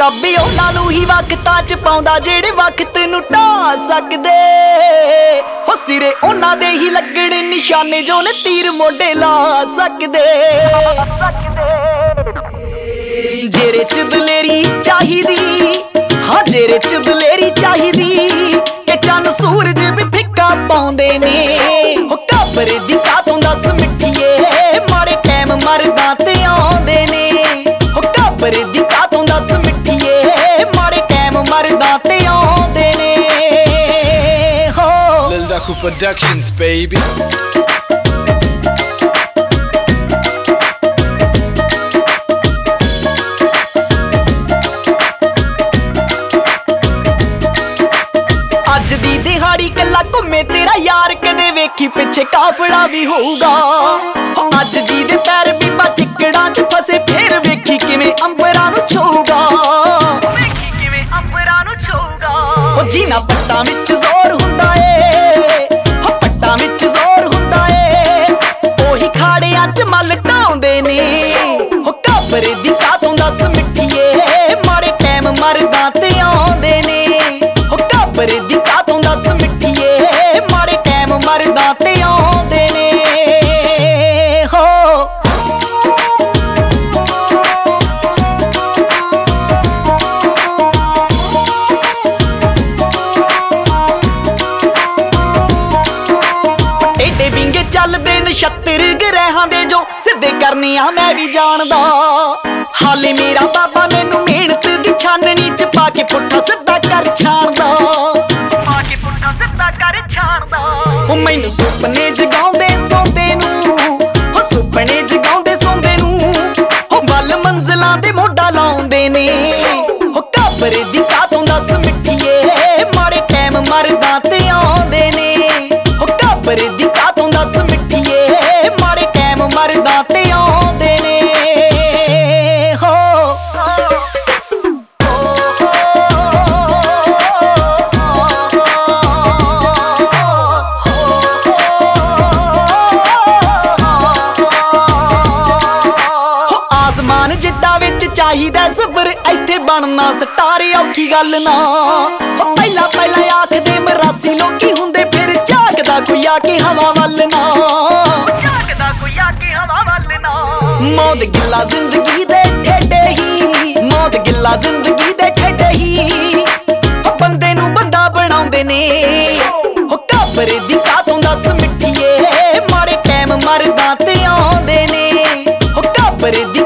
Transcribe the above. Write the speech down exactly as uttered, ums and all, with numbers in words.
ਰੱਬ ਉਹਨਾਂ ਨੂੰ ਹੀ ਵਕਤਾਂ ਚ ਪਾਉਂਦਾ ਜਿਹੜੇ ਵਕਤ ਨੂੰ ਢਾ ਸਕਦੇ। ਹੋ ਸਿਰੇ ਉਹਨਾਂ ਦੇ ਹੀ ਲੱਗਣ ਨਿਸ਼ਾਨੇ ਜੋ ਨੇ ਤੀਰ ਮੋਢੇ ਲਾ ਸਕਦੇ। ਜਿਹੜੇ ਚ ਦਲੇਰੀ ਚਾਹੀਦੀ, ਹਾਂ ਜਿਹੜੇ ਚ ਦਲੇਰੀ ਚਾਹੀਦੀ ਕਿ ਚੰਨ ਸੂਰਜ ਵੀ ਫਿੱਕਾ ਪਾਉਂਦੇ ਨੇ। ਹੋ ਘਾਬਰ ਦੀ ਕਾਤੋਂ ਦੱਸ ਮਿੱਠੀਏ ਮਾੜੇ ਟਾਈਮ ਮਰਦਾਂ ਤੇ ਆਉਂਦੇ ਨੇ। ਹੋ ਘਾਬਰ ਦੀ ਕਾਤੋਂ ਦੱਸ ਮਿੱਠੀਏ ਮਾੜੇ ਟਾਈਮ ਮਰਦਾਂ ਤੇ ਆਉਂਦੇ ਨੇ। ਹੋ Lil Daku Productions baby। ਅੱਜ ਦੀ ਦਿਹਾੜੀ ਕੱਲਾ ਘੁੰਮੇ ਤੇਰਾ ਯਾਰ ਕਦੇ ਵੇਖੀ ਪਿੱਛੇ ਕਾਫਲਾ ਵੀ ਹੋਊਗਾ। ਅੱਜ ਜੀ ਦੇ ਪੈਰ ਬੀਬਾ ਚਿੱਕੜਾਂ ਚ ਫਸੇ ਫੇਰ ਵੇਖੀ ਕਿਵੇਂ ਅੰਬਰਾਂ ਨੂੰ ਛੂਗਾ। ਵੇਖੀ ਕਿਵੇਂ ਅੰਬਰਾਂ ਨੂੰ ਛੂਗਾ। ਹੋ ਜੀਨਾ ਪੱਟਾਂ ਵਿੱਚ ਜ਼ੋਰ ਹੁੰਦਾ ਏ, ਹੋ ਪੱਟਾਂ ਵਿੱਚ ਜ਼ੋਰ ਹੁੰਦਾ ਏ। ਉਹੀ ਖਾੜਿਆਂ ਚ ਮੱਲ ਢਾਉਂਦੇ ਨੇ। ਹੋ ਘਾਬਰ ਦੀ ਕਾਤੋਂ ਦੱਸ ਮਿੱਠੀਏ ਮਾੜੇ ਟਾਈਮ ਮਰਦਾਂ ਤੇ ਆਉਂਦੇ ਨੇ। ਹੋ ਘਾਬਰ ਦੀ ਕਾਤੋਂ ਦੱਸ ਮਿੱਠੀਏ ਮਾੜੇ ਟਾਈਮ ਮਰਦਾਂ ਤੇ ਆਉਂਦੇ ਨੇ। ਹੋ ਟੇਡੇ ਬਿੰਗੇ ਚੱਲਦੇ ਨਛੱਤਰ ਗ੍ਰਹਿਾਂ ਦੇ ਜੋ ਸਿੱਧੇ ਕਰਨੀਆਂ ਮੈਂ ਵੀ ਜਾਣਦਾ। ਹਾਲੇ ਮੇਰਾ ਬਾਬਾ ਮੈਨੂੰ ਮਿਹਨਤ ਦੀ ਛਾਨਣੀ ਚ ਪਾ ਕੇ ਪੁੱਠਾ ਸਿੱਧਾ ਕਰ ਛਾਣਦਾ। ਪਾ ਕੇ ਪੁੱਠਾ ਸਿੱਧਾ ਕਰ ਛਾਣਦਾ। ਉਹ ਮੈਨੂੰ ਸੁਪਨੇ ਜਗਾਉਂਦੇ ਸੌਂਦੇ ਨੂੰ, ਉਹ ਸੁਪਨੇ ਜਗਾਉਂਦੇ ਸੌਂਦੇ ਨੂੰ। ਉਹ ਵੱਲ ਮੰਜ਼ਲਾਂ ਦੇ ਮੋਢਾ ਲਾਉਂਦੇ ਨੇ। ਉਹ ਘਾਬਰ ਦੀ ਕਾਤੋਂ ਦੱਸ ਮਿੱਠੀਏ ਮਾੜੇ ਟਾਈਮ ਮਰਦਾਂ ਤੇ ਆਉਂਦੇ ਨੇ। ਉਹ ਘਾਬਰ ਦੀ ਕਾਤੋਂ ਦੱਸ ਮਿੱਠੀਏ ਮਾੜੇ ਟਾਈਮ ਮਰਦਾਂ ਤੇ ਆਉਂਦੇ ਨੇ। ਹੋ ਆਸਮਾਨ ਜਿੱਡਾ ਵਿੱਚ ਚਾਹੀਦਾ ਸਬਰ, ਇੱਥੇ ਬਣਨਾ ਸਟਾਰ ਔਖੀ ਗੱਲ ਨਾ। ਹੋ ਪਹਿਲਾਂ ਪਹਿਲਾਂ ਆਖਦੇ ਮਰਾਸੀ ਲੋਕੀ ਹੁੰਦੇ ਫਿਰ ਝਾਕਦਾ ਕੋਈ ਆ ਕੇ ਹਵਾ ਵੱਲ ਨਾ। ਝਾਕਦਾ ਕੋਈ ਆ ਕੇ ਹਵਾ ਵੱਲ ਨਾ। ਮੌਤ ਗਿੱਲਾ ਜ਼ਿੰਦਗੀ ਦੇ ਠੇਡੇ ਹੀ, ਮੌਤ ਗਿੱਲਾ ਜ਼ਿੰਦਗੀ ਦੇ ਠੇਡੇ ਹੀ। ਹੋ ਬੰਦੇ ਨੂੰ ਬੰਦਾ ਬਣਾਉਂਦੇ ਨੇ। ਹੋ ਘਾਬਰ ਦੀ ਕਾਤੋਂ ਦੱਸ ਮਿੱਠੀਏ ਮਾੜੇ ਟਾਈਮ ਮਰਦਾਂ ਤੇ ਆਉਂਦੇ ਨੇ। ਹੋ ਘਾਬਰ ਦੀ